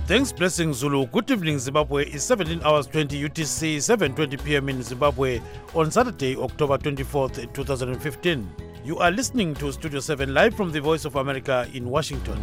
Thanks, Blessing Zulu. Good evening, Zimbabwe. It's 17 hours 20 UTC, 7:20 p.m. in Zimbabwe on Saturday, October 24th, 2015. You are listening to Studio 7 live from the Voice of America in Washington.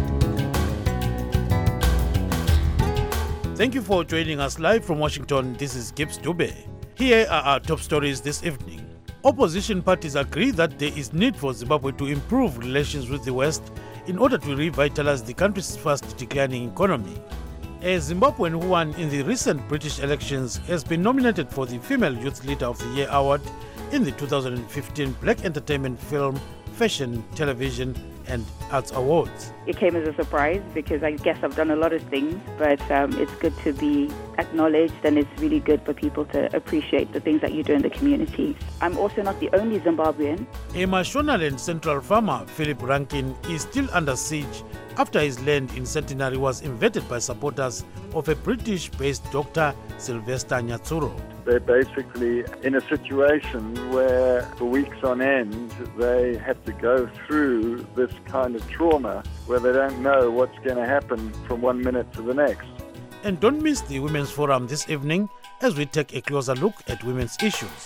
Thank you for joining us live from Washington. This is Gibbs Dube. Here are our top stories this evening. Opposition parties agree that there is need for Zimbabwe to improve relations with the West in order to revitalize the country's fast declining economy. A Zimbabwean who won in the recent British elections has been nominated for the Female Youth Leader of the Year award in the 2015 Black Entertainment Film, Fashion, Television and Arts Awards. It came as a surprise because I guess I've done a lot of things, but it's good to be acknowledged, and it's really good for people to appreciate the things that you do in the community. I'm also not the only Zimbabwean. A Mashonaland Central farmer, Philip Rankin, is still under siege after his land in Centenary was invaded by supporters of a British-based Dr. Sylvester Nyatsuro. They're basically in a situation where for weeks on end they have to go through this kind of trauma where they don't know what's going to happen from one minute to the next. And don't miss the Women's Forum this evening as we take a closer look at women's issues.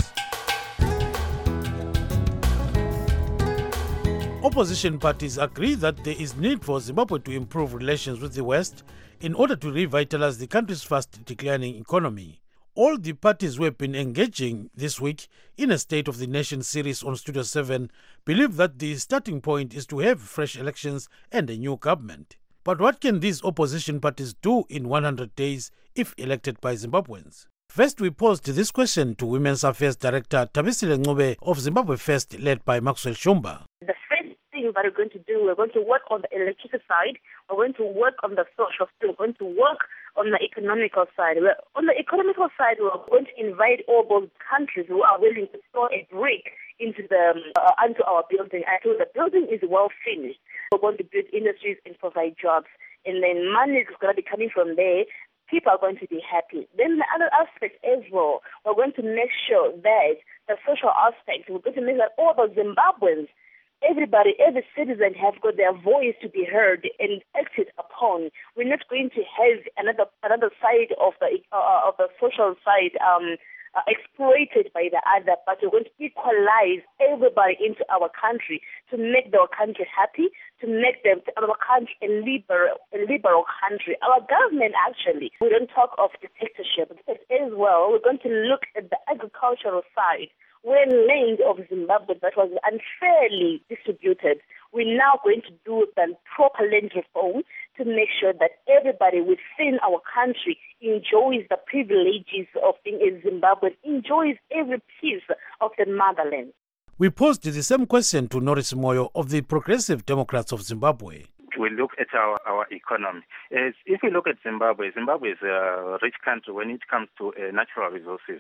Opposition parties agree that there is need for Zimbabwe to improve relations with the West in order to revitalize the country's fast declining economy. All the parties who have been engaging this week in a State of the Nation series on Studio 7 believe that the starting point is to have fresh elections and a new government. But what can these opposition parties do in 100 days if elected by Zimbabweans? First, we posed this question to Women's Affairs Director Thabisile Ncube of Zimbabwe First, led by Maxwell Shumba. The first thing that we're going to do, we're going to work on the electricity side, we're going to work on the social side, we're going to work on the economical side. On the economical side, we're going to invite all those countries who are willing to throw a brick into our building until the building is well finished. We're going to build industries and provide jobs, and then money is going to be coming from there. People are going to be happy. Then the other aspect as well, we're going to make sure that the social aspect, we're going to make that all the Zimbabweans, everybody, every citizen have got their voice to be heard and acted upon. We're not going to have another side of the social side exploited by the other, but we're going to equalize everybody into our country to make our country happy, to make our country a liberal country. Our government, actually, we don't talk of dictatorship as well. We're going to look at the agricultural side, where land of Zimbabwe that was unfairly distributed. We're now going to do the proper land reform to make sure that everybody within our country enjoys the privileges of being a Zimbabwean, enjoys every piece of the motherland. We posed the same question to Norris Moyo of the Progressive Democrats of Zimbabwe. We look at our economy. If we look at Zimbabwe, Zimbabwe is a rich country when it comes to natural resources.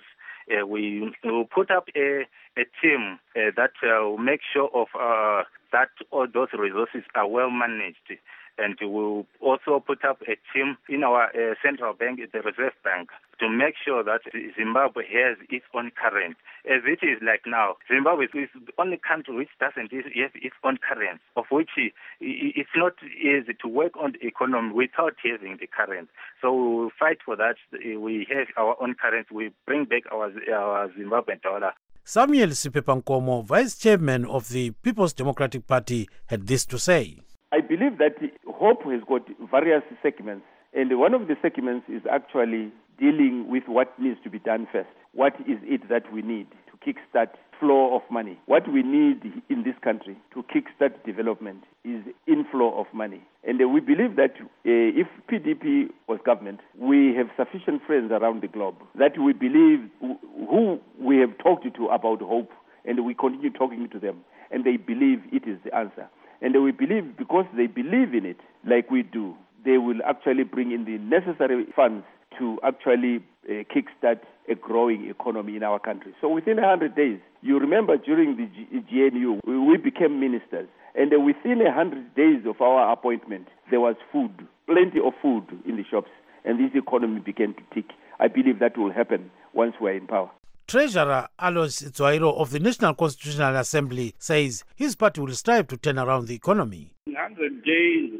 We will put up a team that will make sure of that all those resources are well managed. And we'll also put up a team in our central bank, the Reserve Bank, to make sure that Zimbabwe has its own currency. As it is like now, Zimbabwe is the only country which doesn't have its own currency, of which it's not easy to work on the economy without having the currency. So we will fight for that. We have our own currency. We bring back our Zimbabwean dollar. Samuel Sipepa Nkomo, Vice Chairman of the People's Democratic Party, had this to say. I believe that hope has got various segments, and one of the segments is actually dealing with what needs to be done first. What is it that we need to kickstart flow of money? What we need in this country to kickstart development is inflow of money. And we believe that if PDP was government, we have sufficient friends around the globe that we believe who we have talked to about hope, and we continue talking to them, and they believe it is the answer. And we believe because they believe in it, like we do, they will actually bring in the necessary funds to actually kickstart a growing economy in our country. So within 100 days, you remember during the GNU, we became ministers. And within 100 days of our appointment, there was food, plenty of food in the shops. And this economy began to tick. I believe that will happen once we're in power. Treasurer Alois Tswairo of the National Constitutional Assembly says his party will strive to turn around the economy. In 100 days,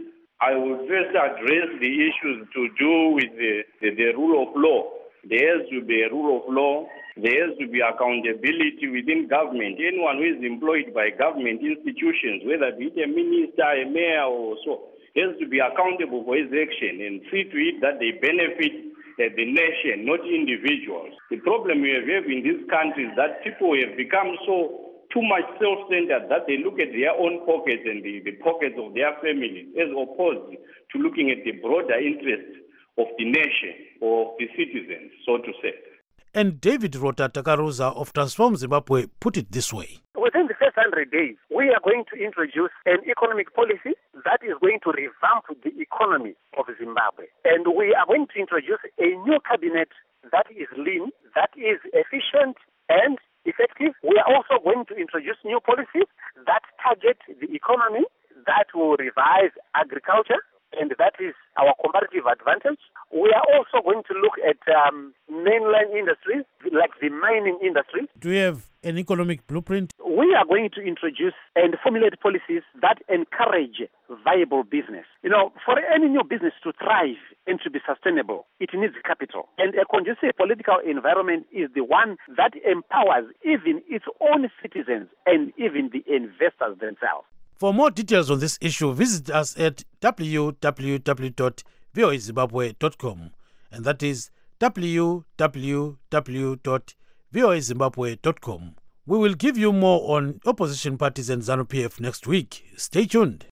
I would first address the issues to do with the rule of law. There has to be a rule of law. There has to be accountability within government. Anyone who is employed by government institutions, whether it be a minister, a mayor, or so, has to be accountable for his action and see to it that they benefit the nation, not individuals. The problem we have in this country is that people have become too much self-centered that they look at their own pockets and the pockets of their families, as opposed to looking at the broader interests of the nation or the citizens, so to say. And David Rota Takaruza of Transform Zimbabwe put it this way. Within the first 100 days, we are going to introduce an economic policy that is going to revamp the economy of Zimbabwe. And we are going to introduce a new cabinet that is lean, that is efficient and effective. We are also going to introduce new policies that target the economy, that will revive agriculture, and that is our comparative advantage. We are also going to look at mainland industries, like the mining industry. Do you have an economic blueprint? We are going to introduce and formulate policies that encourage viable business. For any new business to thrive and to be sustainable, it needs capital. And a conducive political environment is the one that empowers even its own citizens and even the investors themselves. For more details on this issue, visit us at www.voazimbabwe.com, and that is www.voazimbabwe.com. We will give you more on opposition parties and ZANU-PF next week. Stay tuned.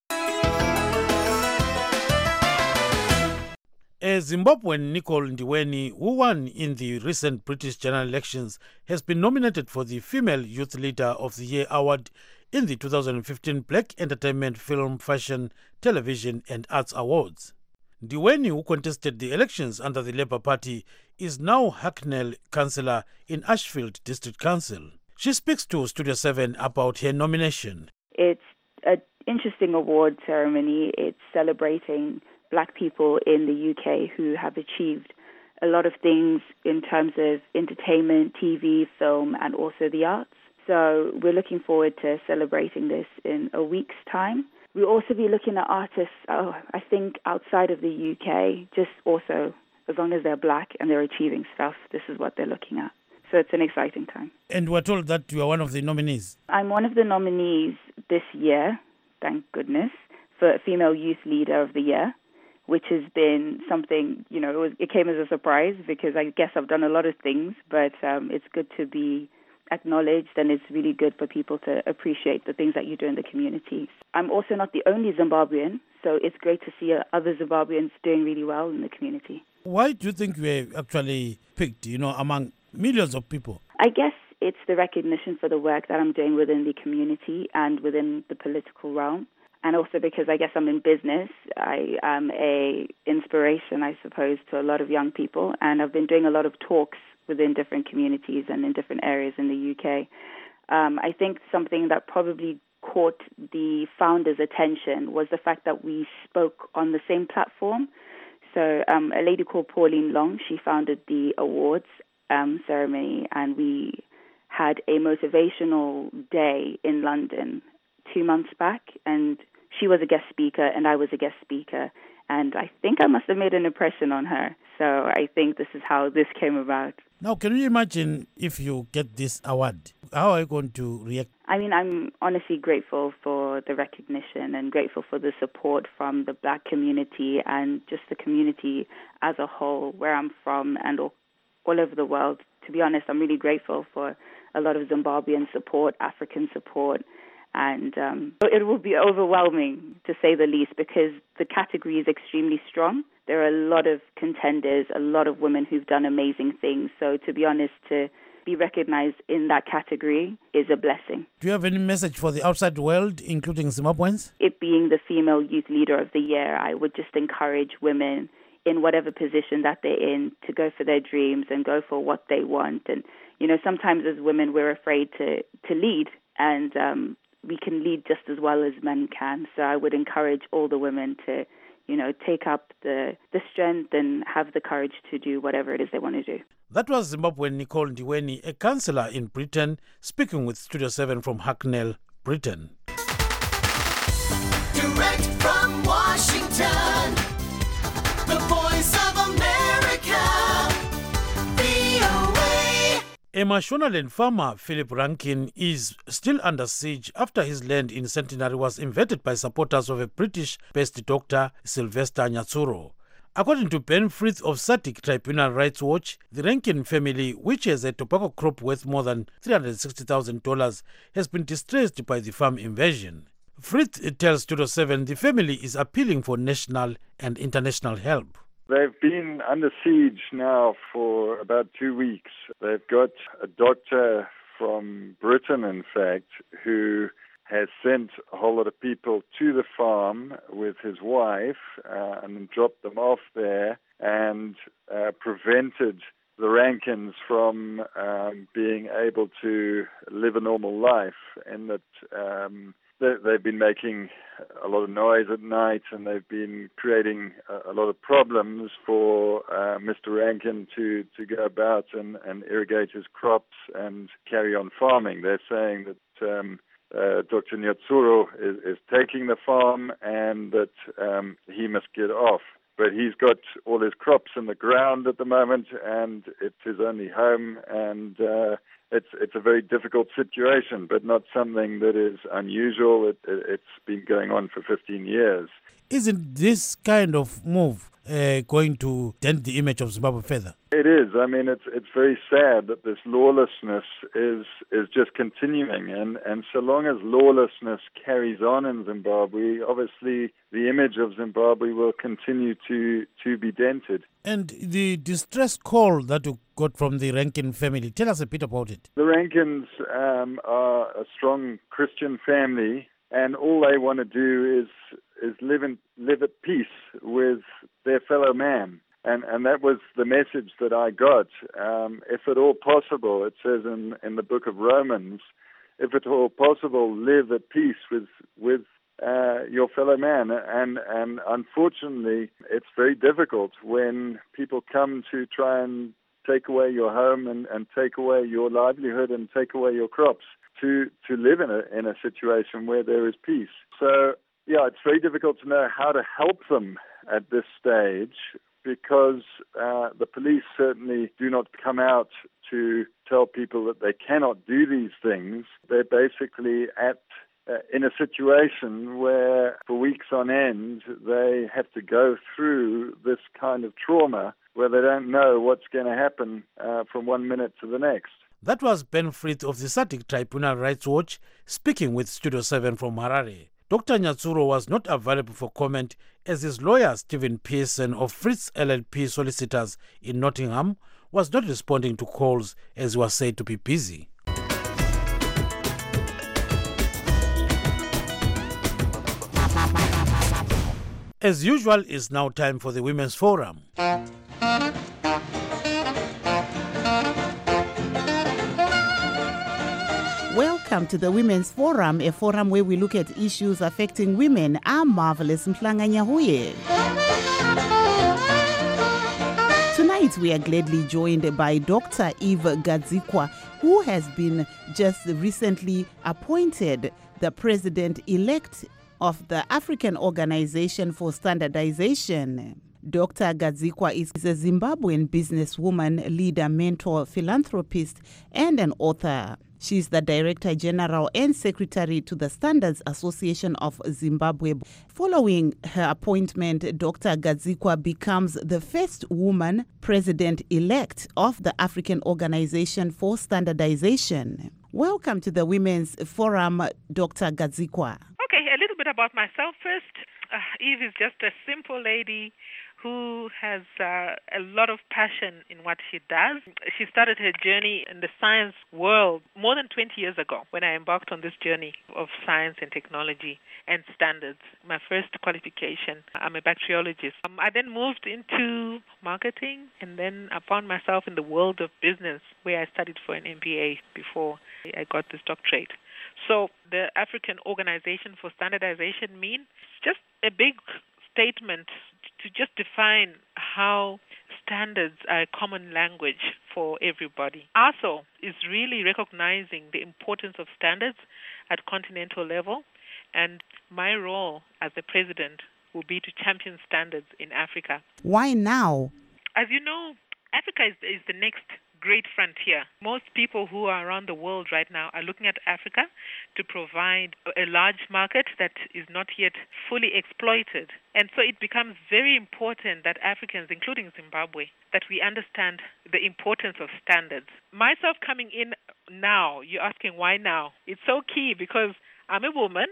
A Zimbabwean, Nicole Ndiweni, who won in the recent British general elections, has been nominated for the Female Youth Leader of the Year award in the 2015 Black Entertainment, Film, Fashion, Television and Arts Awards. Ndiweni, who contested the elections under the Labour Party, is now Hacknell Councillor in Ashfield District Council. She speaks to Studio 7 about her nomination. It's an interesting award ceremony. It's celebrating Black people in the UK who have achieved a lot of things in terms of entertainment, TV, film, and also the arts. So we're looking forward to celebrating this in a week's time. We'll also be looking at artists, I think, outside of the UK, just also, as long as they're Black and they're achieving stuff, this is what they're looking at. So it's an exciting time. And we're told that you are one of the nominees. I'm one of the nominees this year, thank goodness, for Female Youth Leader of the Year, which has been something, it came as a surprise because I guess I've done a lot of things, but it's good to be acknowledged, and it's really good for people to appreciate the things that you do in the community. I'm also not the only Zimbabwean, so it's great to see other Zimbabweans doing really well in the community. Why do you think you were actually picked, among millions of people? I guess it's the recognition for the work that I'm doing within the community and within the political realm. And also because I guess I'm in business, I am a inspiration, I suppose, to a lot of young people. And I've been doing a lot of talks within different communities and in different areas in the UK. I think something that probably caught the founders' attention was the fact that we spoke on the same platform. So a lady called Pauline Long, she founded the awards ceremony, and we had a motivational day in London 2 months back, and she was a guest speaker and I was a guest speaker, and I think I must have made an impression on her. So I think this is how this came about. Now, can you imagine if you get this award? How are you going to react? I mean, I'm honestly grateful for the recognition and grateful for the support from the Black community and just the community as a whole, where I'm from and all over the world. To be honest, I'm really grateful for a lot of Zimbabwean support, African support, and it will be overwhelming, to say the least, because the category is extremely strong. There are a lot of contenders, a lot of women who've done amazing things. So to be honest, to be recognized in that category is a blessing. Do you have any message for the outside world, including Zimbabweans? It being the Female Youth Leader of the Year, I would just encourage women in whatever position that they're in to go for their dreams and go for what they want. And, sometimes as women, we're afraid to lead, and we can lead just as well as men can. So I would encourage all the women to, take up the strength and have the courage to do whatever it is they want to do. That was Zimbabwean Nicole Ndiweni, a councillor in Britain, speaking with Studio 7 from Hacknell, Britain. Direct from Washington, the voice of America, VOA. A Mashonaland farmer, Philip Rankin, is still under siege after his land in Centenary was invaded by supporters of a British-based doctor, Sylvester Nyatsuro. According to Ben Frith of SADC Tribunal Rights Watch, the Rankin family, which has a tobacco crop worth more than $360,000, has been distressed by the farm invasion. Frith tells Studio 7 the family is appealing for national and international help. They've been under siege now for about 2 weeks. They've got a doctor from Britain, in fact, who has sent a whole lot of people to the farm with his wife and dropped them off there and prevented the Rankins from being able to live a normal life, and that they've been making a lot of noise at night, and they've been creating a lot of problems for Mr. Rankin to go about and irrigate his crops and carry on farming. They're saying that Dr. Nyatsuro is taking the farm and that he must get off. But he's got all his crops in the ground at the moment, and it's his only home, and it's a very difficult situation, but not something that is unusual. It's been going on for 15 years. Isn't this kind of move going to dent the image of Zimbabwe further? It is. I mean, it's very sad that this lawlessness is just continuing, and so long as lawlessness carries on in Zimbabwe, obviously the image of Zimbabwe will continue to be dented. And the distress call that you got from the Rankin family, tell us a bit about it. The Rankins are a strong Christian family, and all they want to do is live at peace with their fellow man. And that was the message that I got. If at all possible, it says in the book of Romans, if at all possible, live at peace with your fellow man. And unfortunately, it's very difficult when people come to try and take away your home and take away your livelihood and take away your crops to live in a situation where there is peace. So, yeah, it's very difficult to know how to help them at this stage, because the police certainly do not come out to tell people that they cannot do these things. They're basically in a situation where for weeks on end they have to go through this kind of trauma where they don't know what's going to happen from 1 minute to the next. That was Ben Frith of the SADC Tribunal Rights Watch speaking with Studio 7 from Harare. Dr. Nyatsuro was not available for comment as his lawyer, Stephen Pearson of Frith's LLP Solicitors in Nottingham, was not responding to calls as he was said to be busy. As usual, it's now time for the Women's Forum. Welcome to the Women's Forum, a forum where we look at issues affecting women. I'm Marvelous Mhlanga-Nyahuye. Tonight we are gladly joined by Dr. Eve Gadzikwa, who has been just recently appointed the president-elect of the African Organization for Standardization. Dr. Gadzikwa is a Zimbabwean businesswoman, leader, mentor, philanthropist, and an author. She is the Director General and Secretary to the Standards Association of Zimbabwe. Following her appointment, Dr. Gadzikwa becomes the first woman president-elect of the African Organization for Standardization. Welcome to the Women's Forum, Dr. Gadzikwa. Okay, a little bit about myself first. Eve is just a simple lady who has a lot of passion in what she does. She started her journey in the science world more than 20 years ago when I embarked on this journey of science and technology and standards. My first qualification, I'm a bacteriologist. I then moved into marketing, and then I found myself in the world of business where I studied for an MBA before I got this doctorate. So the African Organization for Standardization means just a big statement to just define how standards are a common language for everybody. ASO is really recognizing the importance of standards at continental level And my role as the president will be to champion standards in Africa. Why now? As you know, Africa is the next great frontier. Most people who are around the world right now are looking at Africa to provide a large market that is not yet fully exploited. And so it becomes very important that Africans, including Zimbabwe, that we understand the importance of standards. Myself coming in now, you're asking why now? It's so key because I'm a woman,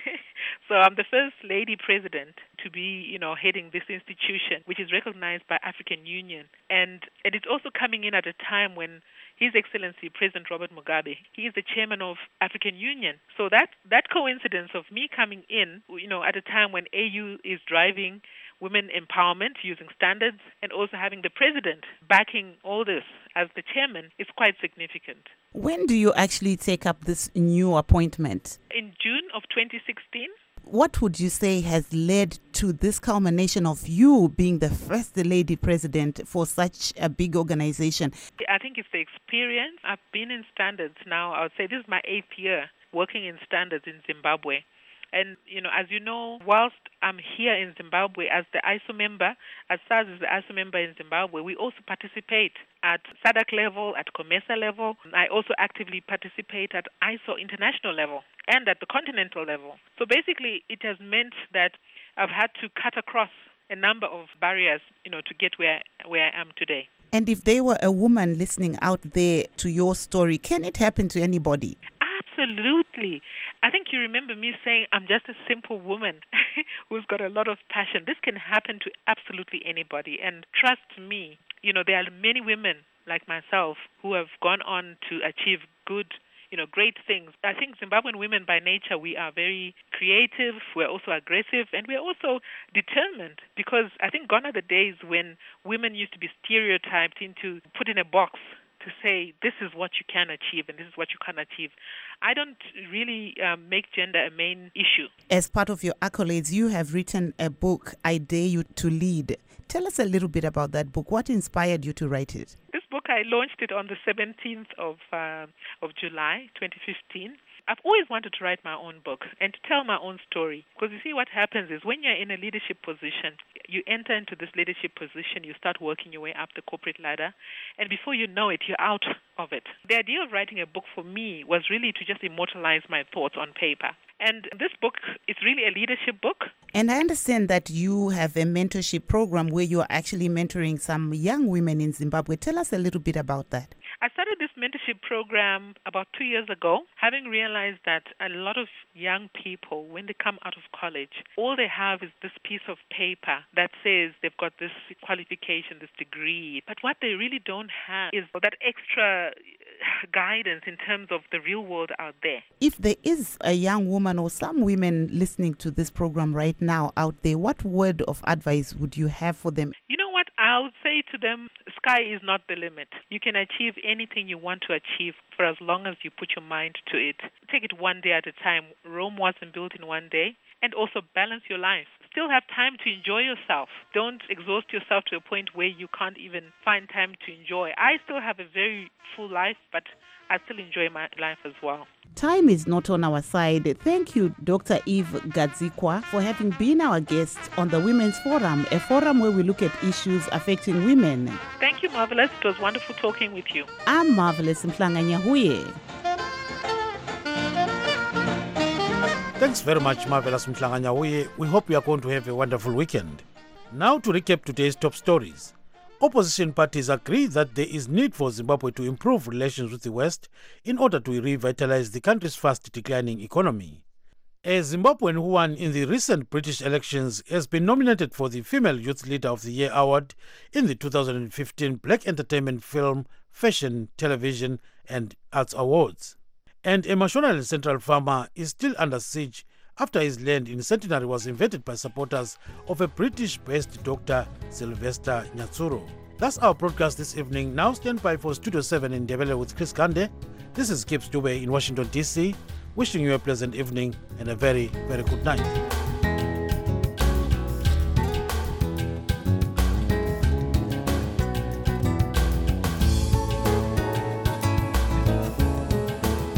so I'm the first lady president to be, heading this institution, which is recognized by African Union. And it's also coming in at a time when His Excellency President Robert Mugabe, he is the chairman of African Union. So that coincidence of me coming in, at a time when AU is driving women empowerment using standards and also having the president backing all this as the chairman is quite significant. When do you actually take up this new appointment? In June of 2016. What would you say has led to this culmination of you being the first lady president for such a big organization? I think it's the experience. I've been in standards now. I would say this is my 8th year working in standards in Zimbabwe. And, as you know, whilst I'm here in Zimbabwe as the ISO member, as SARS is the ISO member in Zimbabwe, we also participate at SADC level, at COMESA level. I also actively participate at ISO international level and at the continental level. So basically, it has meant that I've had to cut across a number of barriers, to get where I am today. And if there were a woman listening out there to your story, can it happen to anybody? Absolutely. I think you remember me saying I'm just a simple woman who's got a lot of passion. This can happen to absolutely anybody. And trust me, there are many women like myself who have gone on to achieve good, great things. I think Zimbabwean women by nature, we are very creative, we're also aggressive, and we're also determined because I think gone are the days when women used to be stereotyped into put in a box to say this is what you can achieve and this is what you can't achieve. I don't really make gender a main issue. As part of your accolades, you have written a book, I Dare You to Lead. Tell us a little bit about that book. What inspired you to write it? This book, I launched it on the 17th of July, 2015. I've always wanted to write my own book and to tell my own story. Because you see, what happens is when you're in a leadership position, you enter into this leadership position, you start working your way up the corporate ladder, and before you know it, you're out of it. The idea of writing a book for me was really to just immortalize my thoughts on paper. And this book is really a leadership book. And I understand that you have a mentorship program where you are actually mentoring some young women in Zimbabwe. Tell us a little bit about that. I started this mentorship program about 2 years ago, having realized that a lot of young people, when they come out of college, all they have is this piece of paper that says they've got this qualification, this degree. But what they really don't have is that extra guidance in terms of the real world out there. If there is a young woman or some women listening to this program right now out there, what word of advice would you have for them? You know what? I would say to them, sky is not the limit. You can achieve anything you want to achieve for as long as you put your mind to it. Take it one day at a time. Rome wasn't built in one day. And also balance your life. Still have time to enjoy yourself. Don't exhaust yourself to a point where you can't even find time to enjoy. I still have a very full life, but I still enjoy my life as well. Time is not on our side. Thank you, Dr. Eve Gadzikwa, for having been our guest on the Women's Forum, a forum where we look at issues affecting women. Thank you, Marvelous. It was wonderful talking with you. I'm Marvelous Mhlanga-Nyahuye. Thanks very much, Marvelous Mhlanga-Nyahuye. We hope you are going to have a wonderful weekend. Now to recap today's top stories. Opposition parties agree that there is need for Zimbabwe to improve relations with the West in order to revitalize the country's fast declining economy. A Zimbabwean who won in the recent British elections has been nominated for the Female Youth Leader of the Year award in the 2015 Black Entertainment Film, Fashion, Television and Arts Awards. And a Mashonaland Central farmer is still under siege after his land in Centenary was invaded by supporters of a British-based Dr. Sylvester Nyatsuro. That's our broadcast this evening. Now stand by for Studio 7 in Ndebele with Chris Gande. This is Gibbs Dube in Washington, D.C., wishing you a pleasant evening and a very, very good night.